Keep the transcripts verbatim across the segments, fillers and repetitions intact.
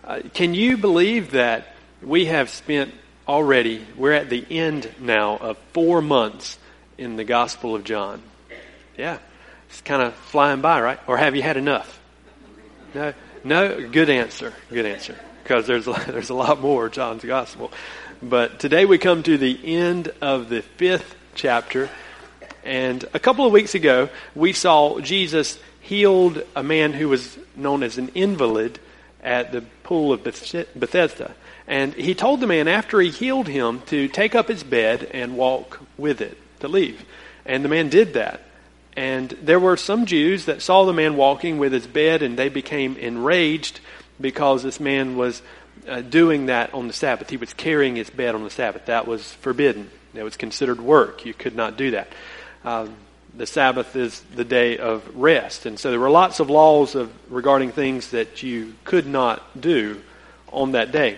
Uh, can you believe that we have spent already, we're at the end now of four months in the Gospel of John? Yeah, it's kind of flying by, right? Or have you had enough? No, no. Good answer. Good answer. Because there's a, there's a lot more John's Gospel. But today we come to the end of the fifth chapter. And a couple of weeks ago, we saw Jesus healed a man who was known as an invalid at the pool of Bethesda. And he told the man after he healed him to take up his bed and walk with it, to leave. And the man did that. And there were some Jews that saw the man walking with his bed, and they became enraged because this man was uh, doing that on the Sabbath. He was carrying his bed on the Sabbath. That was forbidden. That was considered work. You could not do that. Um, the Sabbath is the day of rest. And so there were lots of laws of regarding things that you could not do on that day.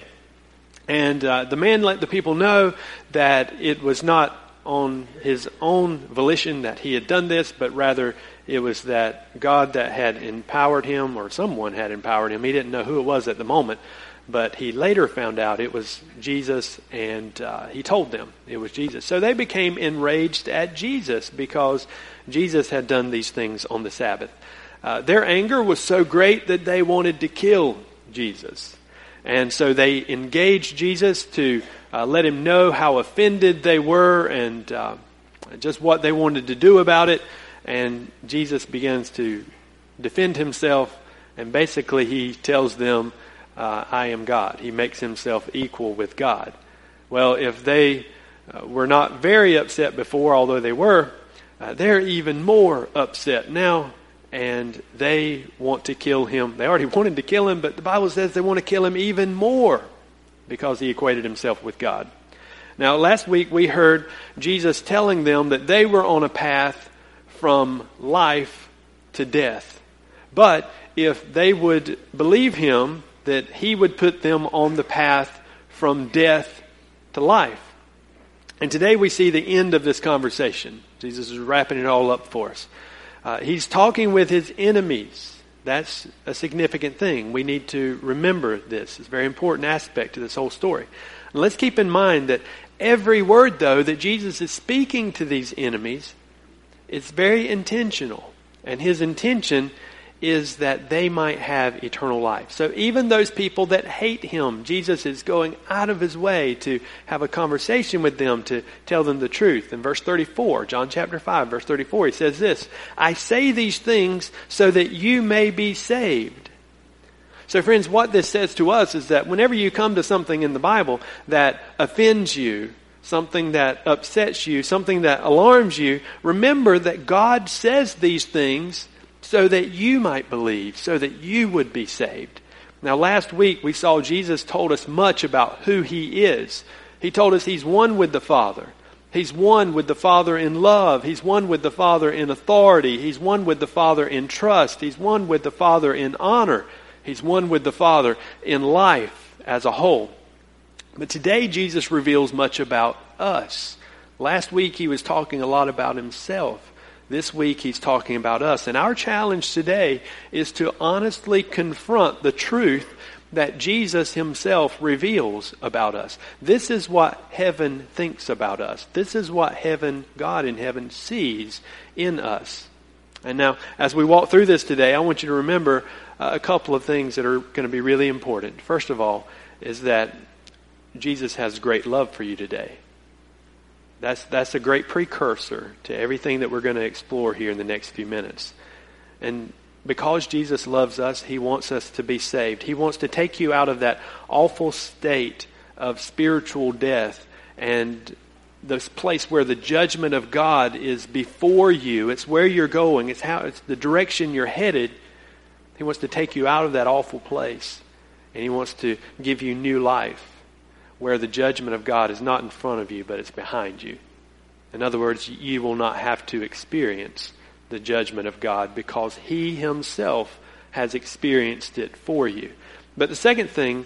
And uh, the man let the people know that it was not on his own volition that he had done this, but rather it was that God that had empowered him, or someone had empowered him. He didn't know who it was at the moment, but he later found out it was Jesus, and uh, he told them it was Jesus. So they became enraged at Jesus because Jesus had done these things on the Sabbath. Uh, their anger was so great that they wanted to kill Jesus. And so they engaged Jesus to uh, let him know how offended they were and uh, just what they wanted to do about it. And Jesus begins to defend himself, and basically he tells them, Uh, I am God. He makes himself equal with God. Well, if they uh, were not very upset before, although they were, uh, they're even more upset now, and they want to kill him. They already wanted to kill him, but the Bible says they want to kill him even more because he equated himself with God. Now, last week we heard Jesus telling them that they were on a path from life to death. But if they would believe him, that he would put them on the path from death to life. And today we see the end of this conversation. Jesus is wrapping it all up for us. Uh, he's talking with his enemies. That's a significant thing. We need to remember this. It's a very important aspect to this whole story. And let's keep in mind that every word, though, that Jesus is speaking to these enemies, it's very intentional. And his intention is that they might have eternal life. So even those people that hate him, Jesus is going out of his way to have a conversation with them, to tell them the truth. In verse thirty-four, John chapter five, verse thirty-four, he says this, I say these things so that you may be saved. So friends, what this says to us is that whenever you come to something in the Bible that offends you, something that upsets you, something that alarms you, remember that God says these things so that you might believe, so that you would be saved. Now, last week we saw Jesus told us much about who he is. He told us he's one with the Father. He's one with the Father in love. He's one with the Father in authority. He's one with the Father in trust. He's one with the Father in honor. He's one with the Father in life as a whole. But today Jesus reveals much about us. Last week he was talking a lot about himself. This week he's talking about us. And our challenge today is to honestly confront the truth that Jesus himself reveals about us. This is what heaven thinks about us. This is what heaven, God in heaven, sees in us. And now, as we walk through this today, I want you to remember uh, a couple of things that are going to be really important. First of all, is that Jesus has great love for you today. That's that's a great precursor to everything that we're going to explore here in the next few minutes. And because Jesus loves us, he wants us to be saved. He wants to take you out of that awful state of spiritual death and this place where the judgment of God is before you. It's where you're going. It's how it's the direction you're headed. He wants to take you out of that awful place. And he wants to give you new life, where the judgment of God is not in front of you, but it's behind you. In other words, you will not have to experience the judgment of God because he himself has experienced it for you. But the second thing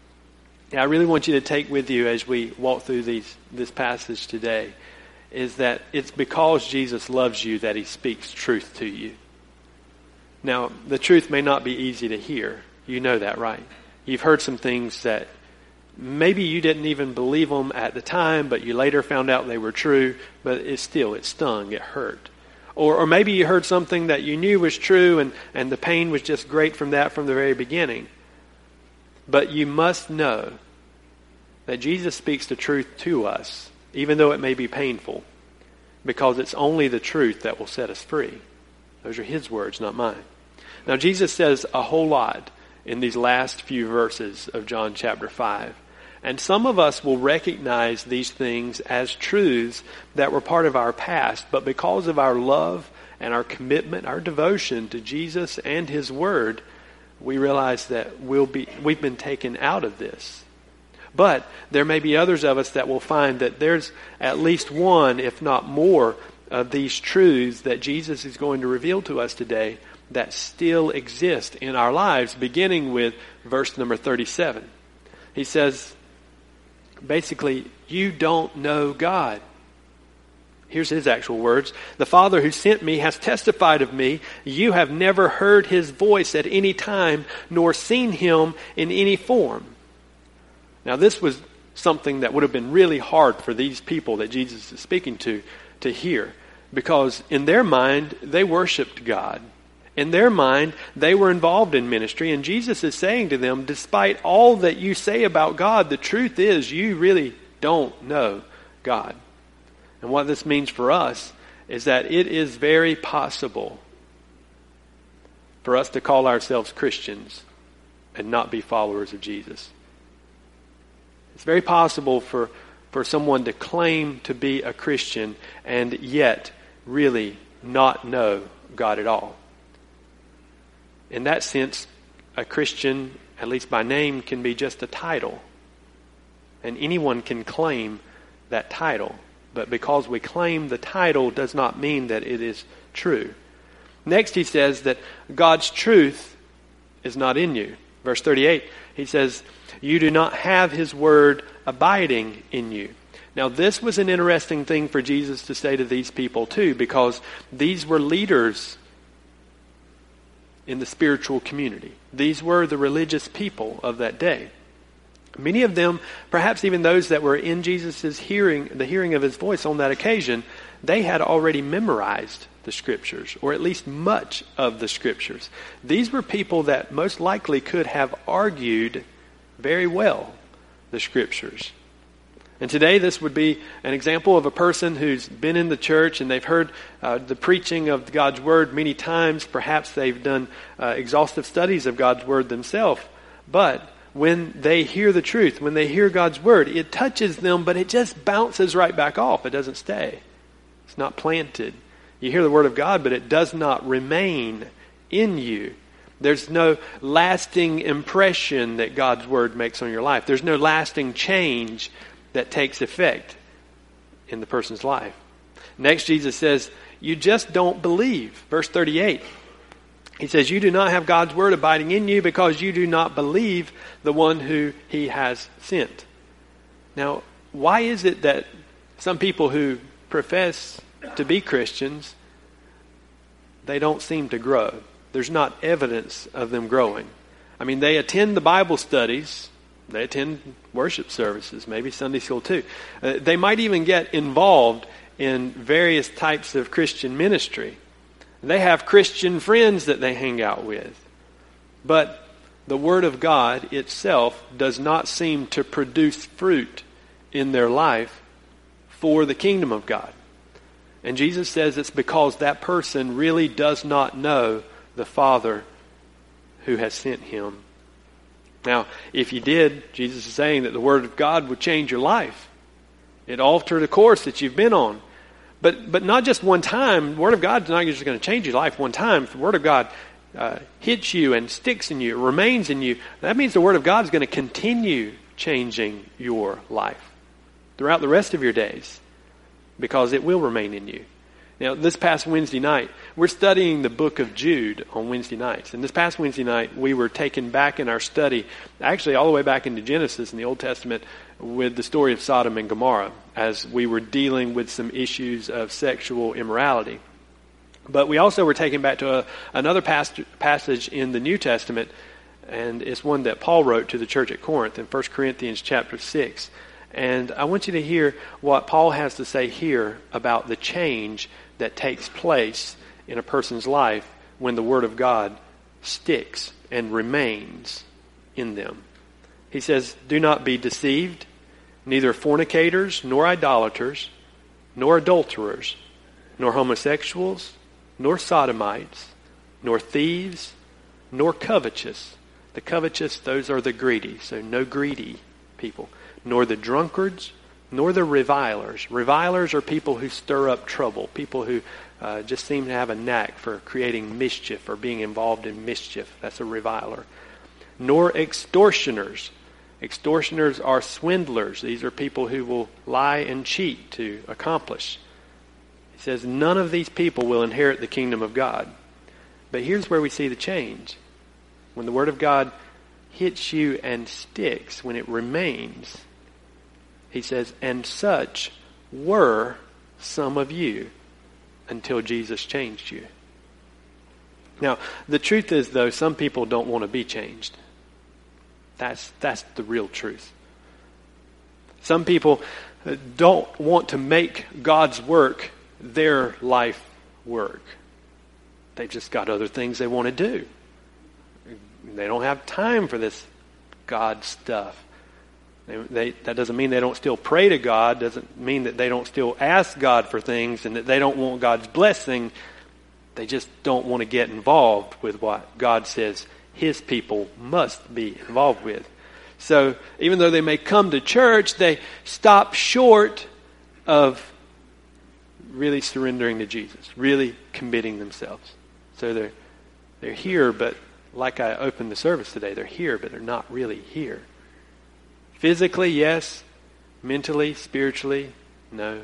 I really want you to take with you as we walk through these this passage today is that it's because Jesus loves you that he speaks truth to you. Now, the truth may not be easy to hear. You know that, right? You've heard some things that maybe you didn't even believe them at the time, but you later found out they were true, but it still, it stung, it hurt. Or, or maybe you heard something that you knew was true and, and the pain was just great from that from the very beginning. But you must know that Jesus speaks the truth to us, even though it may be painful, because it's only the truth that will set us free. Those are his words, not mine. Now, Jesus says a whole lot in these last few verses of John chapter five. And some of us will recognize these things as truths that were part of our past, but because of our love and our commitment, our devotion to Jesus and his word, we realize that we'll be, we've been taken out of this. But there may be others of us that will find that there's at least one, if not more, of these truths that Jesus is going to reveal to us today that still exist in our lives, beginning with verse number thirty-seven. He says, basically, you don't know God. Here's his actual words. The Father who sent me has testified of me. You have never heard his voice at any time, nor seen him in any form. Now, this was something that would have been really hard for these people that Jesus is speaking to, to hear. Because in their mind, they worshiped God. In their mind, they were involved in ministry. And Jesus is saying to them, despite all that you say about God, the truth is you really don't know God. And what this means for us is that it is very possible for us to call ourselves Christians and not be followers of Jesus. It's very possible for, for someone to claim to be a Christian and yet really not know God at all. In that sense, a Christian, at least by name, can be just a title. And anyone can claim that title. But because we claim the title does not mean that it is true. Next he says that God's truth is not in you. Verse thirty-eight, he says, you do not have his word abiding in you. Now this was an interesting thing for Jesus to say to these people too, because these were leaders in the spiritual community. These were the religious people of that day. Many of them, perhaps even those that were in Jesus' hearing, the hearing of his voice on that occasion, they had already memorized the scriptures, or at least much of the scriptures. These were people that most likely could have argued very well the scriptures. And today this would be an example of a person who's been in the church and they've heard uh, the preaching of God's word many times. Perhaps they've done uh, exhaustive studies of God's word themselves. But when they hear the truth, when they hear God's word, it touches them, but it just bounces right back off. It doesn't stay. It's not planted. You hear the word of God, but it does not remain in you. There's no lasting impression that God's word makes on your life. There's no lasting change that takes effect in the person's life. Next, Jesus says, you just don't believe. Verse thirty-eight. He says, you do not have God's word abiding in you because you do not believe the one who he has sent. Now, why is it that some people who profess to be Christians, they don't seem to grow? There's not evidence of them growing. I mean, they attend the Bible studies. They attend worship services, maybe Sunday school too. Uh, they might even get involved in various types of Christian ministry. They have Christian friends that they hang out with. But the Word of God itself does not seem to produce fruit in their life for the kingdom of God. And Jesus says it's because that person really does not know the Father who has sent him. Now, if you did, Jesus is saying that the Word of God would change your life. It'd alter the course that you've been on. But but not just one time. The Word of God is not just going to change your life one time. If the Word of God uh, hits you and sticks in you, remains in you, that means the Word of God is going to continue changing your life throughout the rest of your days, because it will remain in you. Now, this past Wednesday night, we're studying the book of Jude on Wednesday nights. And this past Wednesday night, we were taken back in our study, actually all the way back into Genesis in the Old Testament, with the story of Sodom and Gomorrah, as we were dealing with some issues of sexual immorality. But we also were taken back to a, another pas- passage in the New Testament And it's one that Paul wrote to the church at Corinth in First Corinthians chapter six. And I want you to hear what Paul has to say here about the change that takes place in a person's life when the Word of God sticks and remains in them. He says, "Do not be deceived, neither fornicators, nor idolaters, nor adulterers, nor homosexuals, nor sodomites, nor thieves, nor covetous." The covetous, those are the greedy, so no greedy people. "Nor the drunkards, nor the revilers." Revilers are people who stir up trouble, people who uh, just seem to have a knack for creating mischief or being involved in mischief. That's a reviler. "Nor extortioners." Extortioners are swindlers. These are people who will lie and cheat to accomplish. He says none of these people will inherit the kingdom of God. But here's where we see the change. When the Word of God hits you and sticks, when it remains, he says, "And such were some of you until Jesus changed you." Now, the truth is, though, some people don't want to be changed. That's, that's the real truth. Some people don't want to make God's work their life work. They've just got other things they want to do. They don't have time for this God stuff. They, they, that doesn't mean they don't still pray to God. Doesn't mean that they don't still ask God for things and that they don't want God's blessing. They just don't want to get involved with what God says His people must be involved with. So even though they may come to church, they stop short of really surrendering to Jesus, really committing themselves. So they're they're here, but like I opened the service today, they're here, but they're not really here. Physically, yes. Mentally, spiritually, no.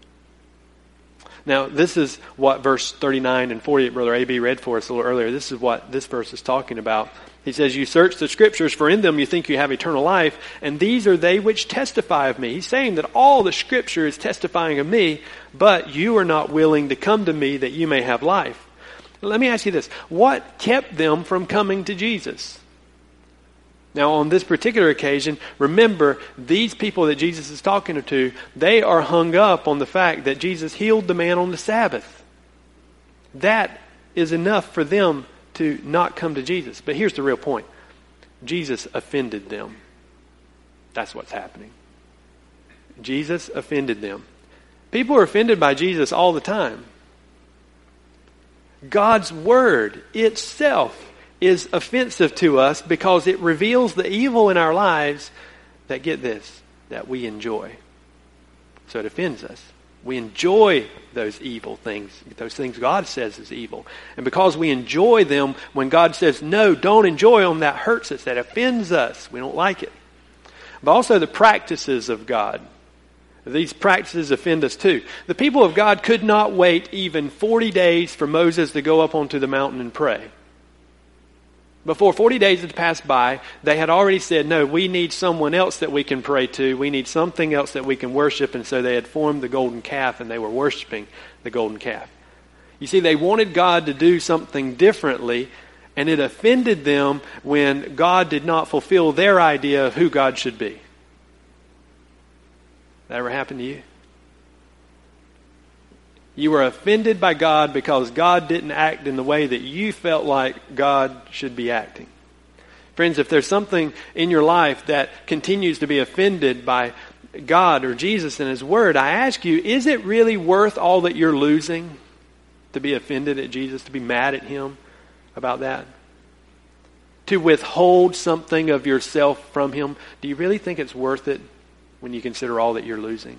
Now, this is what verse thirty-nine and forty, Brother A B read for us a little earlier. This is what this verse is talking about. He says, "You search the Scriptures, for in them you think you have eternal life, and these are they which testify of me." He's saying that all the Scripture is testifying of me, but you are not willing to come to me that you may have life. Let me ask you this. What kept them from coming to Jesus? Now, on this particular occasion, remember, these people that Jesus is talking to, they are hung up on the fact that Jesus healed the man on the Sabbath. That is enough for them to not come to Jesus. But here's the real point. Jesus offended them. That's what's happening. Jesus offended them. People are offended by Jesus all the time. God's Word itself is offensive to us because it reveals the evil in our lives that, get this, that we enjoy. So it offends us. We enjoy those evil things, those things God says is evil. And because we enjoy them, when God says, no, don't enjoy them, that hurts us, that offends us. We don't like it. But also the practices of God. These practices offend us too. The people of God could not wait even forty days for Moses to go up onto the mountain and pray. Before forty days had passed by, they had already said, no, we need someone else that we can pray to. We need something else that we can worship. And so they had formed the golden calf and they were worshiping the golden calf. You see, they wanted God to do something differently, and it offended them when God did not fulfill their idea of who God should be. That ever happened to you? You were offended by God because God didn't act in the way that you felt like God should be acting. Friends, if there's something in your life that continues to be offended by God or Jesus and His Word, I ask you, is it really worth all that you're losing to be offended at Jesus, to be mad at Him about that? To withhold something of yourself from Him? Do you really think it's worth it when you consider all that you're losing?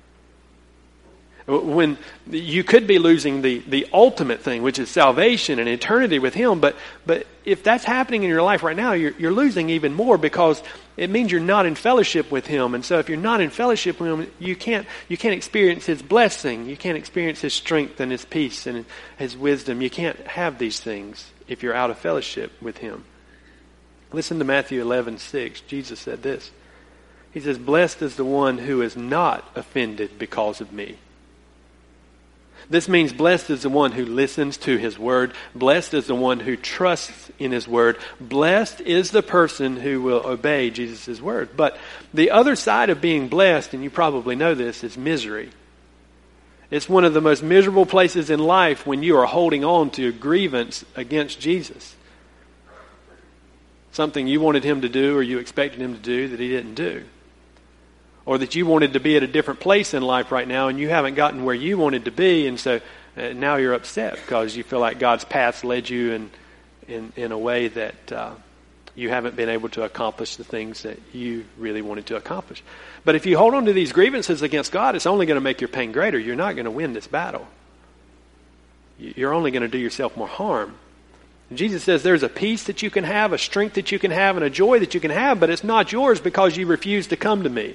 When you could be losing the, the ultimate thing, which is salvation and eternity with Him, but but if that's happening in your life right now, you're, you're losing even more because it means you're not in fellowship with Him. And so if you're not in fellowship with Him, you can't you can't experience His blessing. You can't experience His strength and His peace and His wisdom. You can't have these things if you're out of fellowship with Him. Listen to Matthew eleven six. Jesus said this. He says, "Blessed is the one who is not offended because of me." This means blessed is the one who listens to his word. Blessed is the one who trusts in his word. Blessed is the person who will obey Jesus' word. But the other side of being blessed, and you probably know this, is misery. It's one of the most miserable places in life when you are holding on to a grievance against Jesus. Something you wanted him to do or you expected him to do that he didn't do. Or that you wanted to be at a different place in life right now and you haven't gotten where you wanted to be, and so uh, now you're upset because you feel like God's path led you in in, in a way that uh, you haven't been able to accomplish the things that you really wanted to accomplish. But if you hold on to these grievances against God, it's only going to make your pain greater. You're not going to win this battle. You're only going to do yourself more harm. And Jesus says there's a peace that you can have, a strength that you can have, and a joy that you can have, but it's not yours because you refuse to come to me.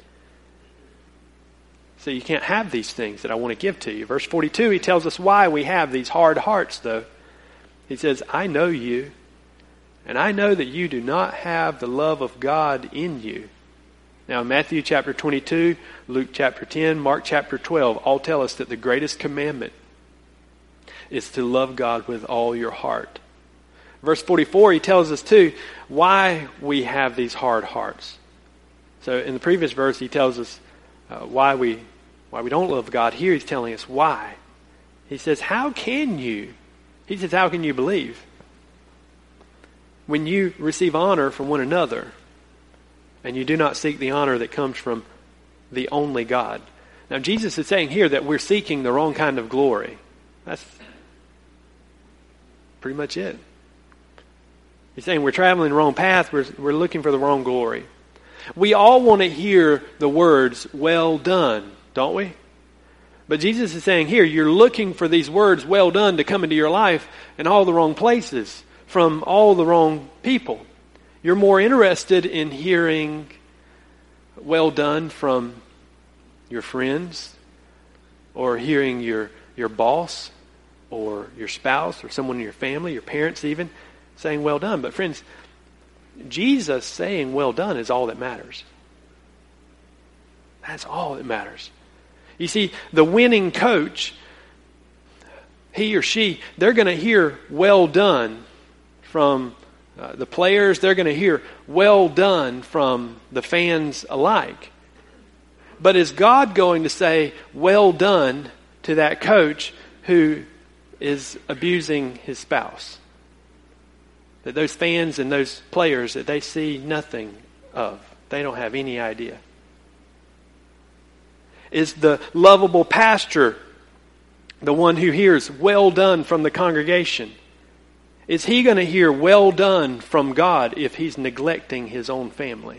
So you can't have these things that I want to give to you. Verse forty-two, he tells us why we have these hard hearts, though. He says, I know you, and I know that you do not have the love of God in you. Now, Matthew chapter twenty-two, Luke chapter ten, Mark chapter twelve all tell us that the greatest commandment is to love God with all your heart. Verse forty-four, he tells us too why we have these hard hearts. So in the previous verse, he tells us uh, why we why we don't love God. Here he's telling us why. He says, how can you? He says, how can you believe when you receive honor from one another and you do not seek the honor that comes from the only God? Now, Jesus is saying here that we're seeking the wrong kind of glory. That's pretty much it. He's saying we're traveling the wrong path. We're, we're looking for the wrong glory. We all want to hear the words, well done, don't we? But Jesus is saying here, you're looking for these words, well done, to come into your life in all the wrong places, from all the wrong people. You're more interested in hearing well done from your friends, or hearing your, your boss, or your spouse, or someone in your family, your parents even, saying well done. But friends, Jesus saying well done is all that matters. That's all that matters. You see, the winning coach, he or she, they're going to hear well done from uh, the players. They're going to hear well done from the fans alike. But is God going to say well done to that coach who is abusing his spouse? That those fans and those players, that they see nothing of. They don't have any idea. Is the lovable pastor the one who hears well done from the congregation? Is he going to hear well done from God if he's neglecting his own family?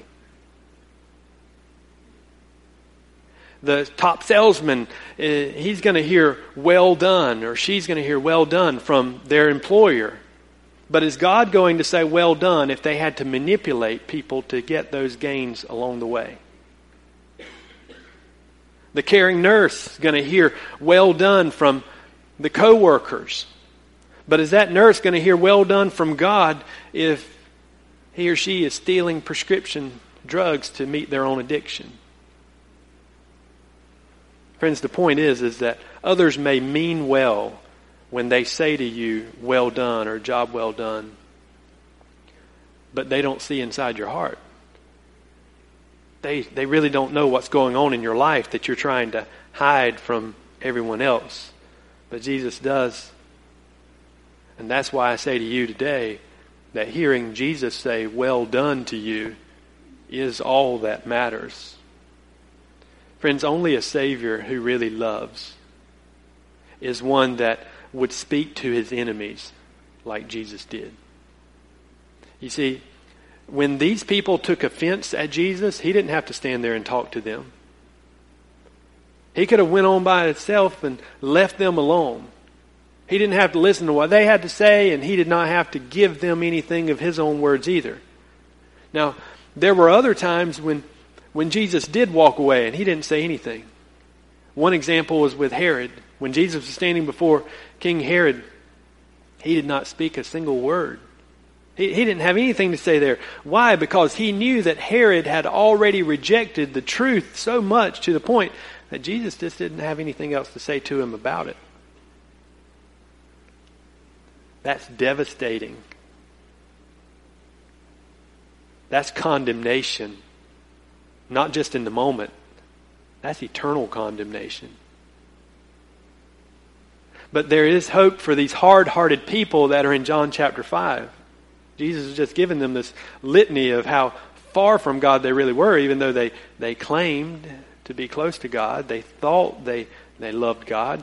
The top salesman, he's going to hear well done, or she's going to hear well done from their employer. But is God going to say well done if they had to manipulate people to get those gains along the way? The caring nurse is going to hear well done from the co-workers. But is that nurse going to hear well done from God if he or she is stealing prescription drugs to meet their own addiction? Friends, the point is, is that others may mean well when they say to you, well done, or job well done, but they don't see inside your heart. They they really don't know what's going on in your life that you're trying to hide from everyone else. But Jesus does. And that's why I say to you today that hearing Jesus say, well done to you, is all that matters. Friends, only a Savior who really loves is one that would speak to his enemies like Jesus did. You see, when these people took offense at Jesus, he didn't have to stand there and talk to them. He could have went on by himself and left them alone. He didn't have to listen to what they had to say, and he did not have to give them anything of his own words either. Now, there were other times when, when Jesus did walk away and he didn't say anything. One example was with Herod. When Jesus was standing before King Herod, he did not speak a single word. He, he didn't have anything to say there. Why? Because he knew that Herod had already rejected the truth so much to the point that Jesus just didn't have anything else to say to him about it. That's devastating. That's condemnation. Not just in the moment. That's eternal condemnation. But there is hope for these hard-hearted people that are in John chapter five. Jesus has just given them this litany of how far from God they really were, even though they, they claimed to be close to God. They thought they, they loved God.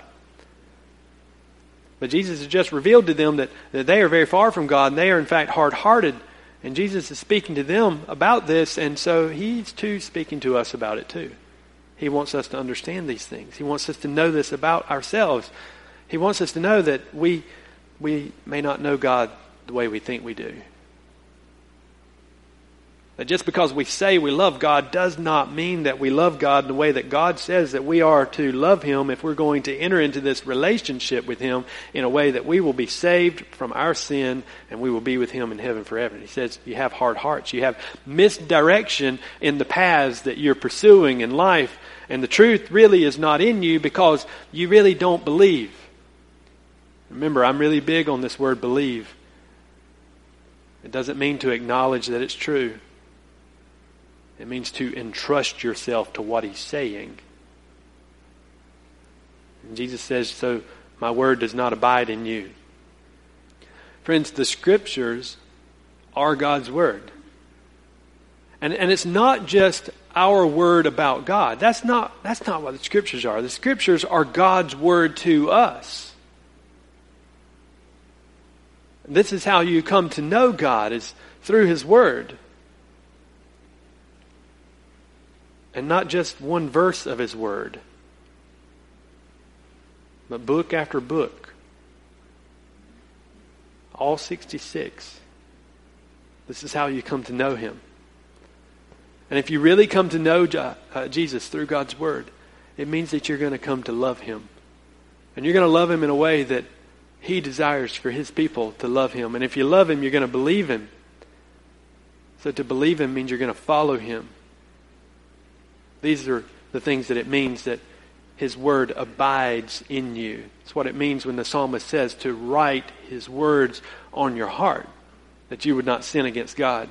But Jesus has just revealed to them that, that they are very far from God, and they are in fact hard-hearted. And Jesus is speaking to them about this, and so He's too speaking to us about it too. He wants us to understand these things. He wants us to know this about ourselves. He wants us to know that we we may not know God the way we think we do. That just because we say we love God does not mean that we love God in the way that God says that we are to love Him if we're going to enter into this relationship with Him in a way that we will be saved from our sin and we will be with Him in heaven forever. He says you have hard hearts. You have misdirection in the paths that you're pursuing in life, and the truth really is not in you because you really don't believe. Remember, I'm really big on this word believe. It doesn't mean to acknowledge that it's true. It means to entrust yourself to what He's saying. And Jesus says, so my word does not abide in you. Friends, the Scriptures are God's word. And, and it's not just our word about God. That's not, that's not what the Scriptures are. The Scriptures are God's word to us. This is how you come to know God, is through His word. And not just one verse of His word, but book after book. All sixty-six. This is how you come to know Him. And if you really come to know uh, Jesus through God's word, it means that you're going to come to love Him. And you're going to love Him in a way that He desires for His people to love Him. And if you love Him, you're going to believe Him. So to believe Him means you're going to follow Him. These are the things that it means that His word abides in you. It's what it means when the psalmist says to write His words on your heart, that you would not sin against God.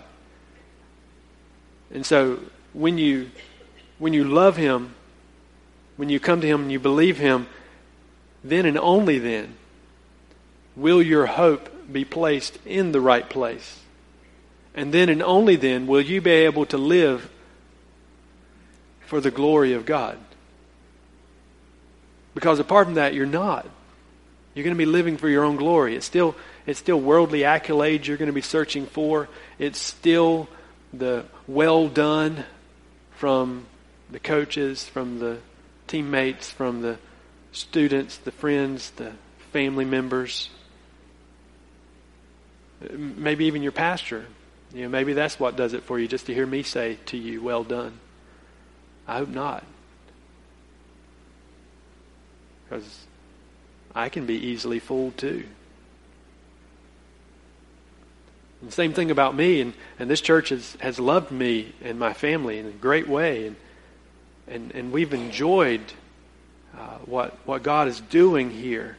And so when you when you love Him, when you come to Him and you believe Him, then and only then will your hope be placed in the right place. And then and only then will you be able to live for the glory of God. Because apart from that, you're not. You're going to be living for your own glory. It's still, it's still worldly accolades you're going to be searching for. It's still the well done from the coaches, from the teammates, from the students, the friends, the family members. Maybe even your pastor. You know, maybe that's what does it for you, just to hear me say to you, well done. I hope not. Because I can be easily fooled too. And the same thing about me, and, and this church has, has loved me and my family in a great way. And and, and we've enjoyed uh, what what God is doing here.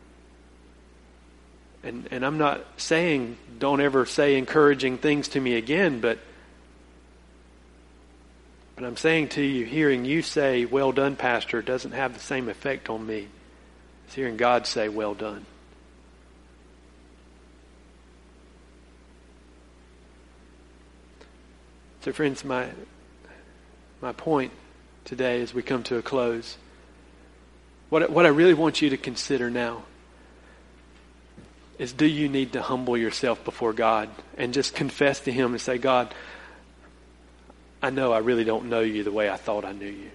And and I'm not saying don't ever say encouraging things to me again, but But I'm saying to you, hearing you say, well done, Pastor, doesn't have the same effect on me as hearing God say, well done. So friends, my, my point today as we come to a close, what, what I really want you to consider now is, do you need to humble yourself before God and just confess to Him and say, God, I know I really don't know you the way I thought I knew you.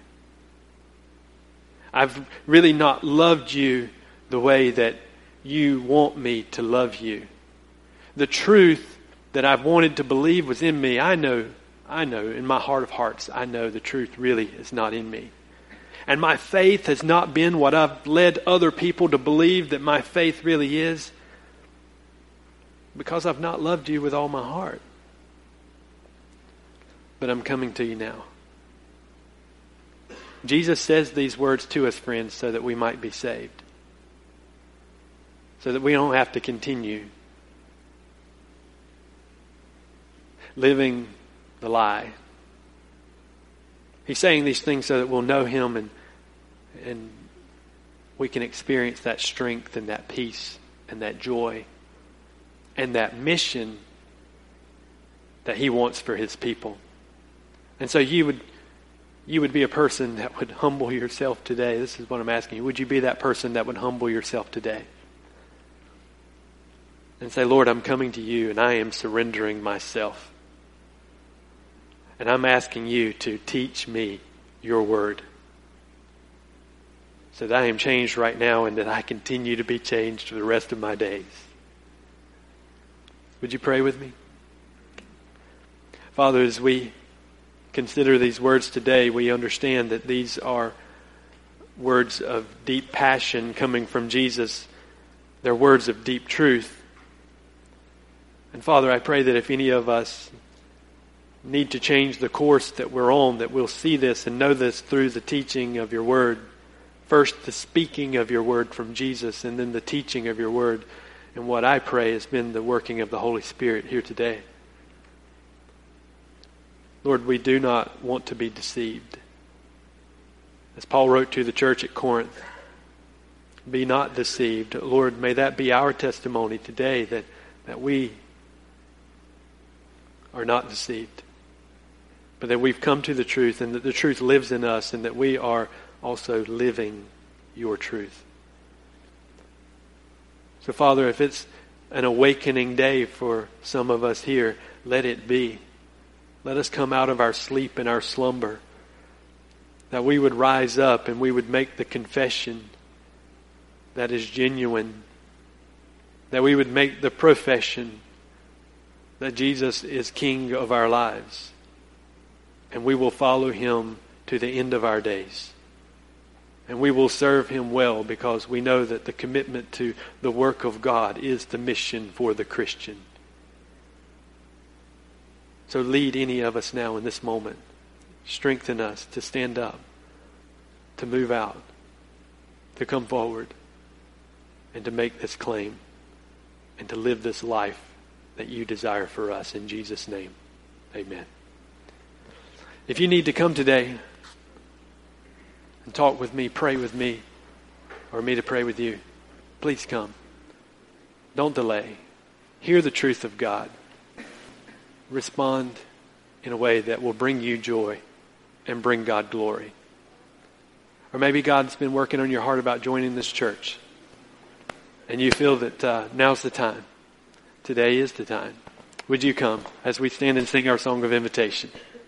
I've really not loved you the way that you want me to love you. The truth that I've wanted to believe was in me, I know, I know in my heart of hearts, I know the truth really is not in me. And my faith has not been what I've led other people to believe that my faith really is, because I've not loved you with all my heart. But I'm coming to you now. Jesus says these words to us, friends, so that we might be saved. so that we don't have to continue living the lie. He's saying these things so that we'll know him and and we can experience that strength and that peace and that joy and that mission that he wants for his people. And so you would you would be a person that would humble yourself today. This is what I'm asking you. Would you be that person that would humble yourself today? And say, Lord, I'm coming to you and I am surrendering myself. And I'm asking you to teach me your word, so that I am changed right now and that I continue to be changed for the rest of my days. Would you pray with me? Father, as we consider these words today, we understand that these are words of deep passion coming from Jesus. They're words of deep truth. And Father, I pray that if any of us need to change the course that we're on, that we'll see this and know this through the teaching of your word. First, the speaking of your word from Jesus, and then the teaching of your word. And what I pray has been the working of the Holy Spirit here today. Lord, we do not want to be deceived. As Paul wrote to the church at Corinth, be not deceived. Lord, may that be our testimony today, that, that we are not deceived, but that we've come to the truth and that the truth lives in us and that we are also living your truth. So Father, if it's an awakening day for some of us here, let it be. Let us come out of our sleep and our slumber, that we would rise up and we would make the confession that is genuine, that we would make the profession that Jesus is King of our lives, and we will follow him to the end of our days. And we will serve him well because we know that the commitment to the work of God is the mission for the Christian. So lead any of us now in this moment. Strengthen us to stand up, to move out, to come forward, and to make this claim, and to live this life that you desire for us. In Jesus' name, amen. If you need to come today and talk with me, pray with me, or me to pray with you, please come. Don't delay. Hear the truth of God. Respond in a way that will bring you joy and bring God glory. Or maybe God's been working on your heart about joining this church, and you feel that uh, now's the time. Today is the time. Would you come as we stand and sing our song of invitation?